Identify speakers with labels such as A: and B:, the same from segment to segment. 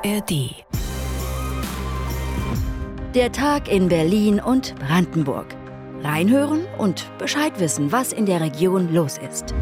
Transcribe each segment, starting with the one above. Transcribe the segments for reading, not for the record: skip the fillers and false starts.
A: ARD.
B: Der Tag in Berlin und Brandenburg. Reinhören und Bescheid wissen, was in der Region los ist.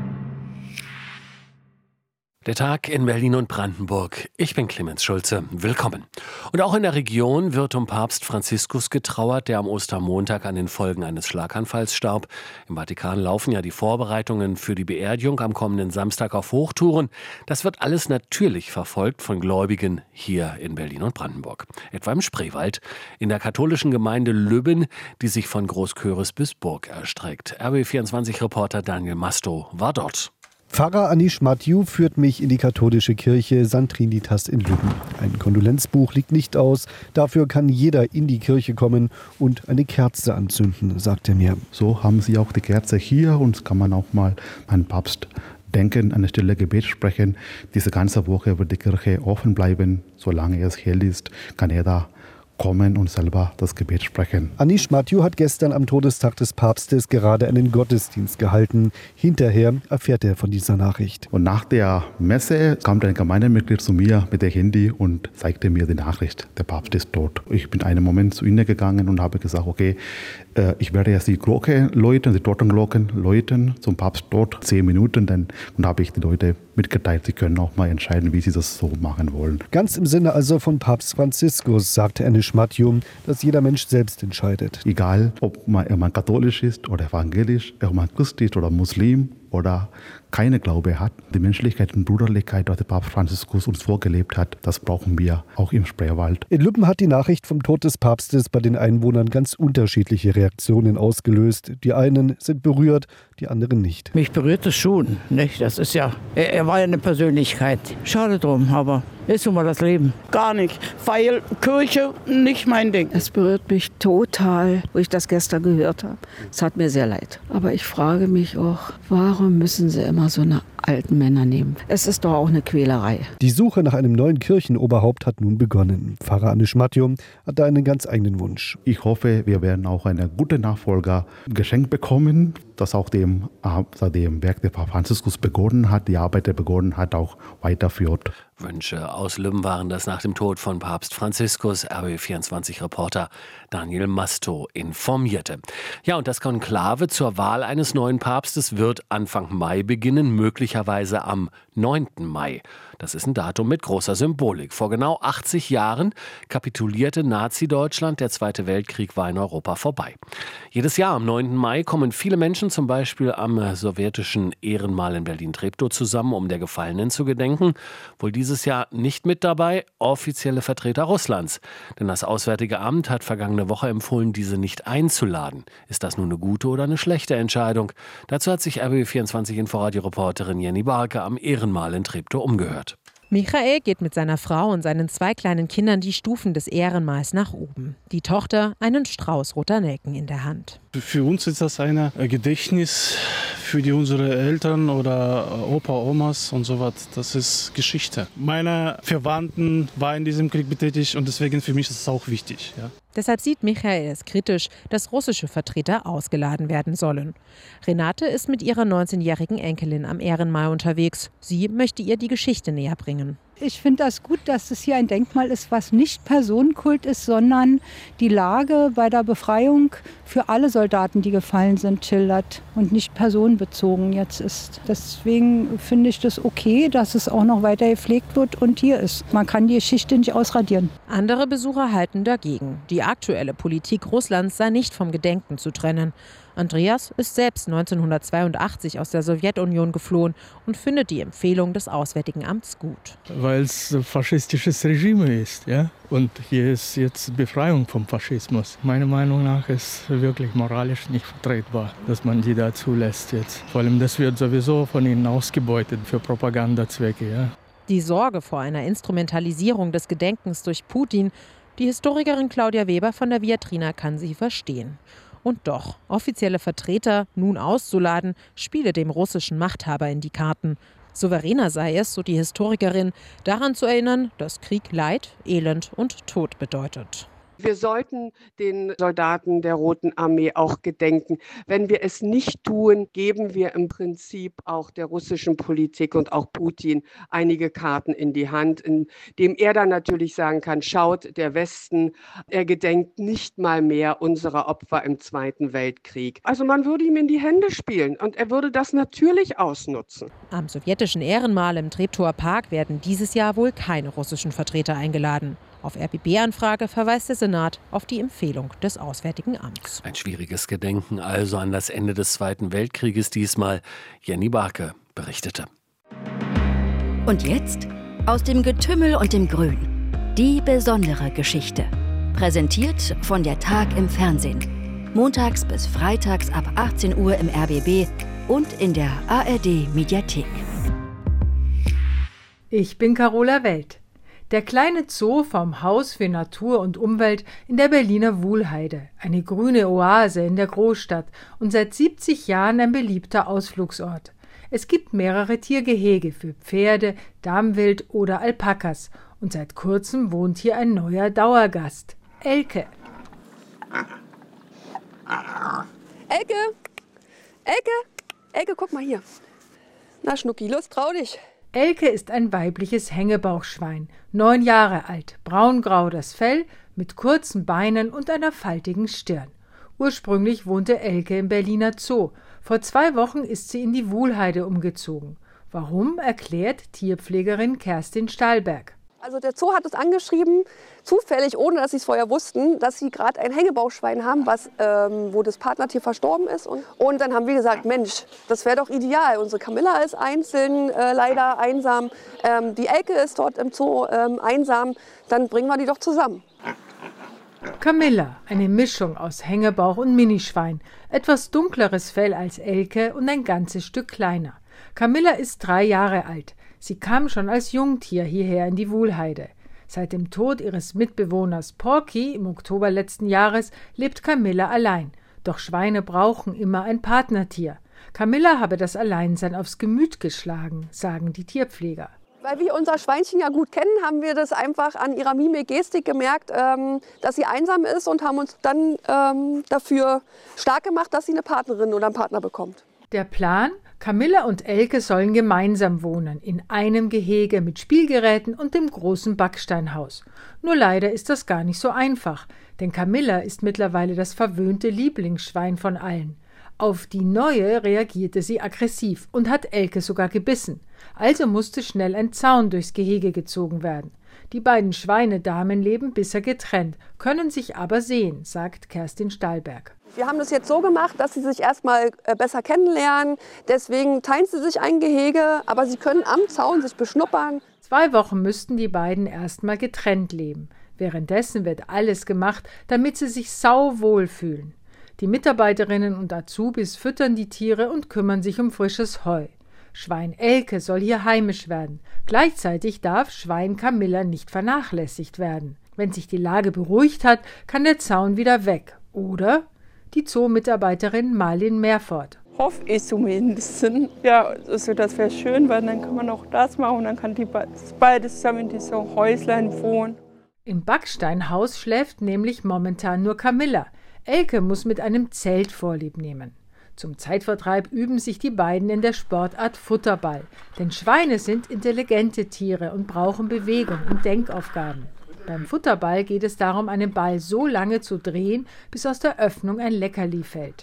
C: Der Tag in Berlin und Brandenburg. Ich bin Clemens Schulze. Willkommen. Und auch in der Region wird um Papst Franziskus getrauert, der am Ostermontag an den Folgen eines Schlaganfalls starb. Im Vatikan laufen ja die Vorbereitungen für die Beerdigung am kommenden Samstag auf Hochtouren. Das wird alles natürlich verfolgt von Gläubigen hier in Berlin und Brandenburg. Etwa im Spreewald, in der katholischen Gemeinde Lübben, die sich von Großköris bis Burg erstreckt. RBB24-Reporter Daniel Masto war dort.
D: Pfarrer Anish Mathieu führt mich in die katholische Kirche St. Trinitas in Lübben. Ein Kondolenzbuch liegt nicht aus. Dafür kann jeder in die Kirche kommen und eine Kerze anzünden, sagt er mir.
E: So haben sie auch die Kerze hier und kann man auch mal an Papst denken, an das stille Gebet sprechen. Diese ganze Woche wird die Kirche offen bleiben. Solange es hell ist, kann er da kommen und selber das Gebet sprechen.
D: Anish Mathieu hat gestern am Todestag des Papstes gerade einen Gottesdienst gehalten. Hinterher erfährt er von dieser Nachricht.
E: Und nach der Messe kam ein Gemeindemitglied zu mir mit dem Handy und zeigte mir die Nachricht, der Papst ist tot. Ich bin einen Moment zu ihnen gegangen und habe gesagt, okay, ich werde jetzt die Glocke läuten, die Totenglocken läuten zum Papst tot, 10 Minuten. Dann habe ich die Leute mitgeteilt, sie können auch mal entscheiden, wie sie das so machen wollen.
D: Ganz im Sinne also von Papst Franziskus, sagte Anish Mathieu, dass jeder Mensch selbst entscheidet.
E: Egal, ob man katholisch ist oder evangelisch, ob man Christ ist oder Muslim oder keine Glaube hat. Die Menschlichkeit und Brüderlichkeit, die der Papst Franziskus uns vorgelebt hat, das brauchen wir auch im Spreewald.
D: In Lübben hat die Nachricht vom Tod des Papstes bei den Einwohnern ganz unterschiedliche Reaktionen ausgelöst. Die einen sind berührt, die anderen nicht.
F: Mich berührt es schon, nicht? Das ist ja, er war ja eine Persönlichkeit. Schade drum, aber ist nun mal das Leben.
G: Gar nicht, weil Kirche nicht mein Ding.
H: Es berührt mich total, wo ich das gestern gehört habe. Es hat mir sehr leid. Aber ich frage mich auch, warum müssen sie immer so eine alten Männer nehmen? Es ist doch auch eine Quälerei.
D: Die Suche nach einem neuen Kirchenoberhaupt hat nun begonnen. Pfarrer Anish Mathieu hat da einen ganz eigenen Wunsch.
E: Ich hoffe, wir werden auch einen guten Nachfolger geschenkt bekommen, das auch dem Werk der Papst Franziskus begonnen hat, die Arbeit, der begonnen hat, auch weiterführt.
C: Wünsche aus Lübben waren das nach dem Tod von Papst Franziskus. RBB24-Reporter Daniel Masto informierte. Ja, und das Konklave zur Wahl eines neuen Papstes wird Anfang Mai beginnen, möglicherweise am 9. Mai. Das ist ein Datum mit großer Symbolik. Vor genau 80 Jahren kapitulierte Nazi-Deutschland. Der Zweite Weltkrieg war in Europa vorbei. Jedes Jahr am 9. Mai kommen viele Menschen zum Beispiel am sowjetischen Ehrenmal in Berlin-Treptow zusammen, um der Gefallenen zu gedenken. Wohl dieses Jahr nicht mit dabei offizielle Vertreter Russlands. Denn das Auswärtige Amt hat vergangene Woche empfohlen, diese nicht einzuladen. Ist das nun eine gute oder eine schlechte Entscheidung? Dazu hat sich RBB24-Inforadio-Reporterin Jenny Barke am Ehrenmal in Treptow umgehört.
I: Michael geht mit seiner Frau und seinen 2 kleinen Kindern die Stufen des Ehrenmals nach oben. Die Tochter einen Strauß roter Nelken in der Hand.
J: Für uns ist das ein Gedächtnis für unsere Eltern oder Opa, Omas und so was. Das ist Geschichte. Meine Verwandten waren in diesem Krieg betätigt und deswegen für mich ist es auch wichtig. Ja.
I: Deshalb sieht Michael es kritisch, dass russische Vertreter ausgeladen werden sollen. Renate ist mit ihrer 19-jährigen Enkelin am Ehrenmal unterwegs. Sie möchte ihr die Geschichte näher bringen.
K: Ich finde das gut, dass es hier ein Denkmal ist, was nicht Personenkult ist, sondern die Lage bei der Befreiung für alle Soldaten, die gefallen sind, schildert und nicht personenbezogen jetzt ist. Deswegen finde ich das okay, dass es auch noch weiter gepflegt wird und hier ist. Man kann die Geschichte nicht ausradieren.
I: Andere Besucher halten dagegen. Die aktuelle Politik Russlands sei nicht vom Gedenken zu trennen. Andreas ist selbst 1982 aus der Sowjetunion geflohen und findet die Empfehlung des Auswärtigen Amts gut.
L: Weil es ein faschistisches Regime ist, ja? Und hier ist jetzt Befreiung vom Faschismus. Meiner Meinung nach ist es wirklich moralisch nicht vertretbar, dass man die da zulässt jetzt. Vor allem, das wird sowieso von ihnen ausgebeutet für Propagandazwecke. Ja?
I: Die Sorge vor einer Instrumentalisierung des Gedenkens durch Putin, die Historikerin Claudia Weber von der Viatrina kann sie verstehen. Und doch, offizielle Vertreter nun auszuladen, spiele dem russischen Machthaber in die Karten. Souveräner sei es, so die Historikerin, daran zu erinnern, dass Krieg Leid, Elend und Tod bedeutet.
A: Wir sollten den Soldaten der Roten Armee auch gedenken. Wenn wir es nicht tun, geben wir im Prinzip auch der russischen Politik und auch Putin einige Karten in die Hand, indem er dann natürlich sagen kann, schaut, der Westen, er gedenkt nicht mal mehr unserer Opfer im Zweiten Weltkrieg. Also man würde ihm in die Hände spielen und er würde das natürlich ausnutzen.
I: Am sowjetischen Ehrenmal im Treptower Park werden dieses Jahr wohl keine russischen Vertreter eingeladen. Auf RBB-Anfrage verweist der Senat auf die Empfehlung des Auswärtigen Amts.
C: Ein schwieriges Gedenken also an das Ende des Zweiten Weltkrieges diesmal. Jenny Barke berichtete.
B: Und jetzt aus dem Getümmel und dem Grün. Die besondere Geschichte. Präsentiert von der Tag im Fernsehen. Montags bis freitags ab 18 Uhr im RBB und in der ARD-Mediathek.
M: Ich bin Carola Welt. Der kleine Zoo vom Haus für Natur und Umwelt in der Berliner Wuhlheide, eine grüne Oase in der Großstadt und seit 70 Jahren ein beliebter Ausflugsort. Es gibt mehrere Tiergehege für Pferde, Damwild oder Alpakas und seit kurzem wohnt hier ein neuer Dauergast, Elke.
N: Elke! Elke! Elke, guck mal hier. Na Schnucki, los, trau dich.
M: Elke ist ein weibliches Hängebauchschwein, 9 Jahre alt, braungrau das Fell, mit kurzen Beinen und einer faltigen Stirn. Ursprünglich wohnte Elke im Berliner Zoo. Vor 2 Wochen ist sie in die Wuhlheide umgezogen. Warum, erklärt Tierpflegerin Kerstin Stahlberg.
N: Also der Zoo hat uns angeschrieben, zufällig, ohne dass sie es vorher wussten, dass sie gerade ein Hängebauchschwein haben, wo das Partnertier verstorben ist. Und dann haben wir gesagt, Mensch, das wäre doch ideal. Unsere Camilla ist einzeln, leider einsam. Die Elke ist dort im Zoo einsam. Dann bringen wir die doch zusammen.
M: Camilla, eine Mischung aus Hängebauch und Minischwein. Etwas dunkleres Fell als Elke und ein ganzes Stück kleiner. Camilla ist 3 Jahre alt. Sie kam schon als Jungtier hierher in die Wuhlheide. Seit dem Tod ihres Mitbewohners Porky im Oktober letzten Jahres lebt Camilla allein. Doch Schweine brauchen immer ein Partnertier. Camilla habe das Alleinsein aufs Gemüt geschlagen, sagen die Tierpfleger.
N: Weil wir unser Schweinchen ja gut kennen, haben wir das einfach an ihrer Mimik-Gestik gemerkt, dass sie einsam ist und haben uns dann dafür stark gemacht, dass sie eine Partnerin oder einen Partner bekommt.
M: Der Plan? Camilla und Elke sollen gemeinsam wohnen, in einem Gehege mit Spielgeräten und dem großen Backsteinhaus. Nur leider ist das gar nicht so einfach, denn Camilla ist mittlerweile das verwöhnte Lieblingsschwein von allen. Auf die neue reagierte sie aggressiv und hat Elke sogar gebissen. Also musste schnell ein Zaun durchs Gehege gezogen werden. Die beiden Schweinedamen leben bisher getrennt, können sich aber sehen, sagt Kerstin Stahlberg.
N: Wir haben das jetzt so gemacht, dass sie sich erstmal besser kennenlernen. Deswegen teilen sie sich ein Gehege, aber sie können am Zaun sich beschnuppern.
M: 2 Wochen müssten die beiden erstmal getrennt leben. Währenddessen wird alles gemacht, damit sie sich sauwohl fühlen. Die Mitarbeiterinnen und Azubis füttern die Tiere und kümmern sich um frisches Heu. Schwein Elke soll hier heimisch werden. Gleichzeitig darf Schwein Camilla nicht vernachlässigt werden. Wenn sich die Lage beruhigt hat, kann der Zaun wieder weg. Oder? Die Zoo-Mitarbeiterin Marlin Meerfort.
G: Hoffe ich zumindest. Ja, also das wäre schön, weil dann kann man auch das machen und dann kann die beide zusammen in diesem Häuslein wohnen.
M: Im Backsteinhaus schläft nämlich momentan nur Camilla. Elke muss mit einem Zelt Vorlieb nehmen. Zum Zeitvertreib üben sich die beiden in der Sportart Futterball. Denn Schweine sind intelligente Tiere und brauchen Bewegung und Denkaufgaben. Beim Futterball geht es darum, einen Ball so lange zu drehen, bis aus der Öffnung ein Leckerli fällt.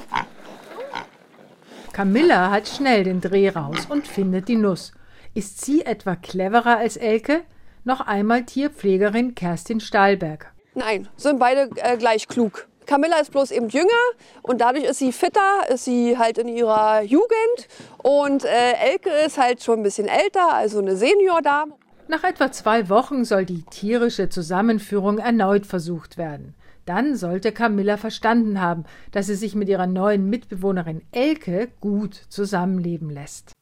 M: Camilla hat schnell den Dreh raus und findet die Nuss. Ist sie etwa cleverer als Elke? Noch einmal Tierpflegerin Kerstin Stahlberg.
N: Nein, sind beide gleich klug. Camilla ist bloß eben jünger und dadurch ist sie fitter, ist sie halt in ihrer Jugend. Und Elke ist halt schon ein bisschen älter, also eine Seniordame.
M: Nach etwa 2 Wochen soll die tierische Zusammenführung erneut versucht werden. Dann sollte Camilla verstanden haben, dass sie sich mit ihrer neuen Mitbewohnerin Elke gut zusammenleben lässt.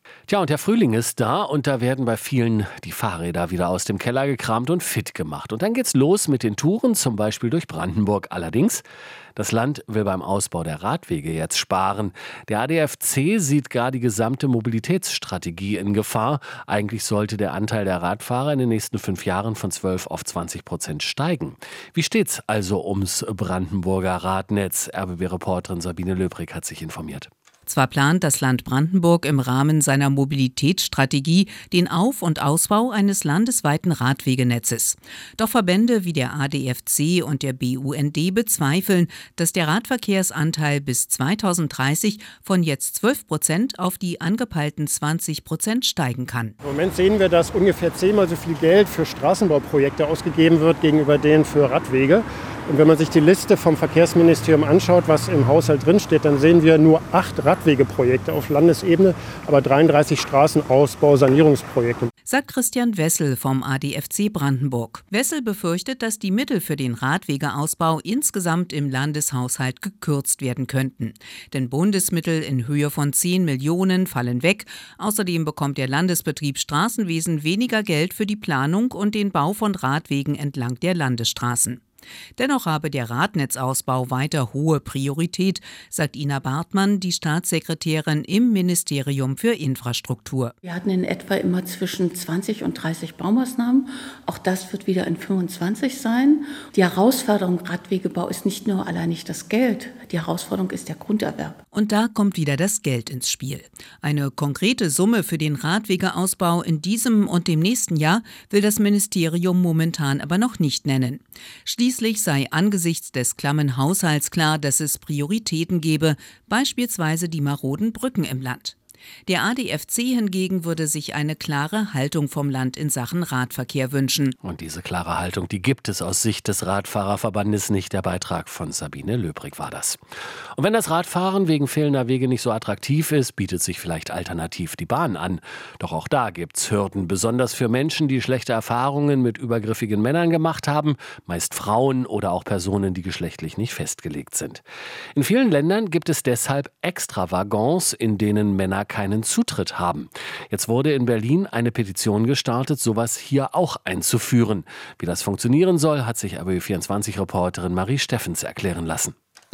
C: Tja, und der Frühling ist da und da werden bei vielen die Fahrräder wieder aus dem Keller gekramt und fit gemacht. Und dann geht's los mit den Touren, zum Beispiel durch Brandenburg. Allerdings, das Land will beim Ausbau der Radwege jetzt sparen. Der ADFC sieht gar die gesamte Mobilitätsstrategie in Gefahr. Eigentlich sollte der Anteil der Radfahrer in den nächsten 5 Jahren von 12 auf 20% steigen. Wie steht's also ums Brandenburger Radnetz? RBB-Reporterin Sabine Löbrig hat sich informiert.
O: Zwar plant das Land Brandenburg im Rahmen seiner Mobilitätsstrategie den Auf- und Ausbau eines landesweiten Radwegenetzes. Doch Verbände wie der ADFC und der BUND bezweifeln, dass der Radverkehrsanteil bis 2030 von jetzt 12% auf die angepeilten 20% steigen kann.
P: Im Moment sehen wir, dass ungefähr 10-mal so viel Geld für Straßenbauprojekte ausgegeben wird gegenüber denen für Radwege. Und wenn man sich die Liste vom Verkehrsministerium anschaut, was im Haushalt drinsteht, dann sehen wir nur 8 Radwegeprojekte auf Landesebene, aber 33 Straßenausbau-Sanierungsprojekte.
O: Sagt Christian Wessel vom ADFC Brandenburg. Wessel befürchtet, dass die Mittel für den Radwegeausbau insgesamt im Landeshaushalt gekürzt werden könnten. Denn Bundesmittel in Höhe von 10 Millionen fallen weg. Außerdem bekommt der Landesbetrieb Straßenwesen weniger Geld für die Planung und den Bau von Radwegen entlang der Landesstraßen. Dennoch habe der Radnetzausbau weiter hohe Priorität, sagt Ina Bartmann, die Staatssekretärin im Ministerium für Infrastruktur.
Q: Wir hatten in etwa immer zwischen 20 und 30 Baumaßnahmen. Auch das wird wieder in 25 sein. Die Herausforderung im Radwegebau ist nicht nur alleinig das Geld. Die Herausforderung ist der Grunderwerb.
O: Und da kommt wieder das Geld ins Spiel. Eine konkrete Summe für den Radwegeausbau in diesem und dem nächsten Jahr will das Ministerium momentan aber noch nicht nennen. Schließlich sei angesichts des klammen Haushalts klar, dass es Prioritäten gebe, beispielsweise die maroden Brücken im Land. Der ADFC hingegen würde sich eine klare Haltung vom Land in Sachen Radverkehr wünschen.
C: Und diese klare Haltung, die gibt es aus Sicht des Radfahrerverbandes nicht. Der Beitrag von Sabine Löbrig war das. Und wenn das Radfahren wegen fehlender Wege nicht so attraktiv ist, bietet sich vielleicht alternativ die Bahn an. Doch auch da gibt's Hürden, besonders für Menschen, die schlechte Erfahrungen mit übergriffigen Männern gemacht haben, meist Frauen oder auch Personen, die geschlechtlich nicht festgelegt sind. In vielen Ländern gibt es deshalb extra Waggons, in denen Männer keinen Zutritt haben. Jetzt wurde in Berlin eine Petition gestartet, sowas hier auch einzuführen. Wie das funktionieren soll, hat sich RBB24-Reporterin Marie Steffens erklären lassen.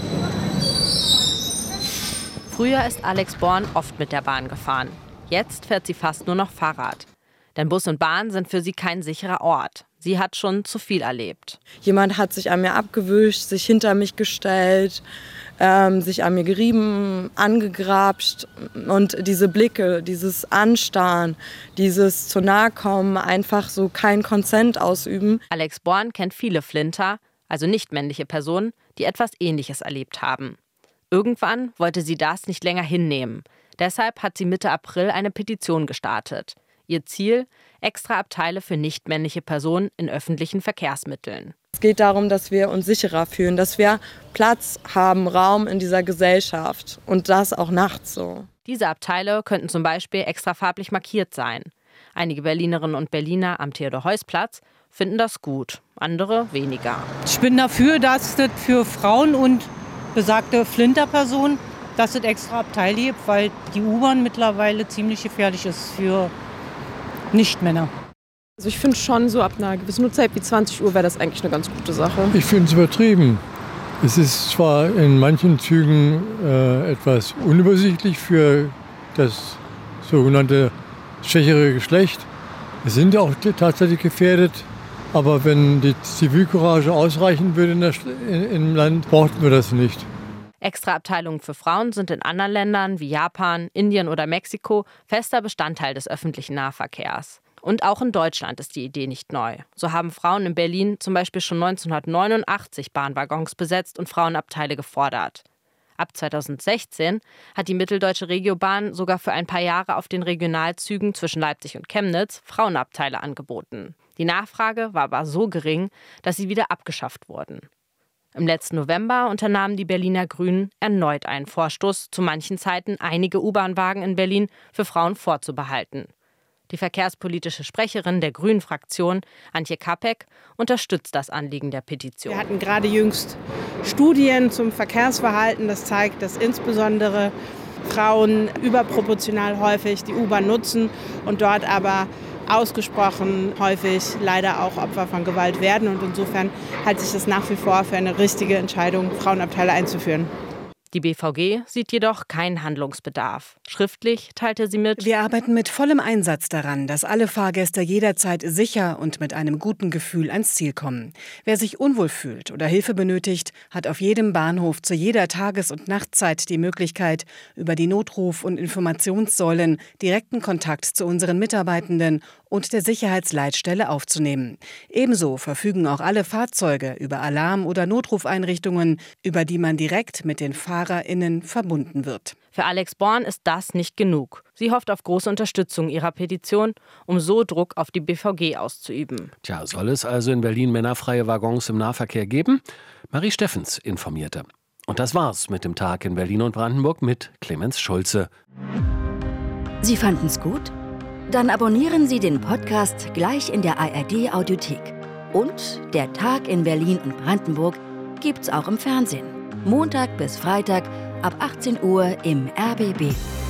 R: Früher ist Alex Born oft mit der Bahn gefahren. Jetzt fährt sie fast nur noch Fahrrad. Denn Bus und Bahn sind für sie kein sicherer Ort. Sie hat schon zu viel erlebt.
S: Jemand hat sich an mir abgewischt, sich hinter mich gestellt, sich an mir gerieben, angegrapscht. Und diese Blicke, dieses Anstarren, dieses zu nahe kommen, einfach so kein Consent ausüben.
R: Alex Born kennt viele Flinter, also nicht männliche Personen, die etwas Ähnliches erlebt haben. Irgendwann wollte sie das nicht länger hinnehmen. Deshalb hat sie Mitte April eine Petition gestartet. Ihr Ziel: extra Abteile für nichtmännliche Personen in öffentlichen Verkehrsmitteln.
S: Es geht darum, dass wir uns sicherer fühlen, dass wir Platz haben, Raum in dieser Gesellschaft und das auch nachts so.
R: Diese Abteile könnten zum Beispiel extra farblich markiert sein. Einige Berlinerinnen und Berliner am Theodor-Heuss-Platz finden das gut, andere weniger.
T: Ich bin dafür, dass es für Frauen und besagte Flinterpersonen, dass es extra Abteile gibt, weil die U-Bahn mittlerweile ziemlich gefährlich ist für Nicht-Männer.
U: Also ich finde schon, so ab einer gewissen Uhrzeit wie 20 Uhr wäre das eigentlich eine ganz gute Sache.
V: Ich finde es übertrieben. Es ist zwar in manchen Zügen etwas unübersichtlich für das sogenannte schwächere Geschlecht. Es sind auch tatsächlich gefährdet. Aber wenn die Zivilcourage ausreichen würde im Land, brauchten wir das nicht.
R: Extra Abteilungen für Frauen sind in anderen Ländern wie Japan, Indien oder Mexiko fester Bestandteil des öffentlichen Nahverkehrs. Und auch in Deutschland ist die Idee nicht neu. So haben Frauen in Berlin zum Beispiel schon 1989 Bahnwaggons besetzt und Frauenabteile gefordert. Ab 2016 hat die Mitteldeutsche Regiobahn sogar für ein paar Jahre auf den Regionalzügen zwischen Leipzig und Chemnitz Frauenabteile angeboten. Die Nachfrage war aber so gering, dass sie wieder abgeschafft wurden. Im letzten November unternahmen die Berliner Grünen erneut einen Vorstoß, zu manchen Zeiten einige U-Bahn-Wagen in Berlin für Frauen vorzubehalten. Die verkehrspolitische Sprecherin der Grünen-Fraktion, Antje Kapek, unterstützt das Anliegen der Petition.
W: Wir hatten gerade jüngst Studien zum Verkehrsverhalten. Das zeigt, dass insbesondere
F: Frauen überproportional häufig die U-Bahn nutzen und dort aber ausgesprochen häufig leider auch Opfer von Gewalt werden. Und insofern halte ich es nach wie vor für eine richtige Entscheidung, Frauenabteile einzuführen.
R: Die BVG sieht jedoch keinen Handlungsbedarf. Schriftlich teilte sie mit:
H: Wir arbeiten mit vollem Einsatz daran, dass alle Fahrgäste jederzeit sicher und mit einem guten Gefühl ans Ziel kommen. Wer sich unwohl fühlt oder Hilfe benötigt, hat auf jedem Bahnhof zu jeder Tages- und Nachtzeit die Möglichkeit, über die Notruf- und Informationssäulen direkten Kontakt zu unseren Mitarbeitenden und der Sicherheitsleitstelle aufzunehmen. Ebenso verfügen auch alle Fahrzeuge über Alarm- oder Notrufeinrichtungen, über die man direkt mit den FahrerInnen verbunden wird.
R: Für Alex Born ist das nicht genug. Sie hofft auf große Unterstützung ihrer Petition, um so Druck auf die BVG auszuüben.
C: Tja, soll es also in Berlin männerfreie Waggons im Nahverkehr geben? Marie Steffens informierte. Und das war's mit dem Tag in Berlin und Brandenburg mit Clemens Schulze.
B: Sie fanden's gut? Dann abonnieren Sie den Podcast gleich in der ARD-Audiothek. Und der Tag in Berlin und Brandenburg gibt's auch im Fernsehen. Montag bis Freitag ab 18 Uhr im RBB.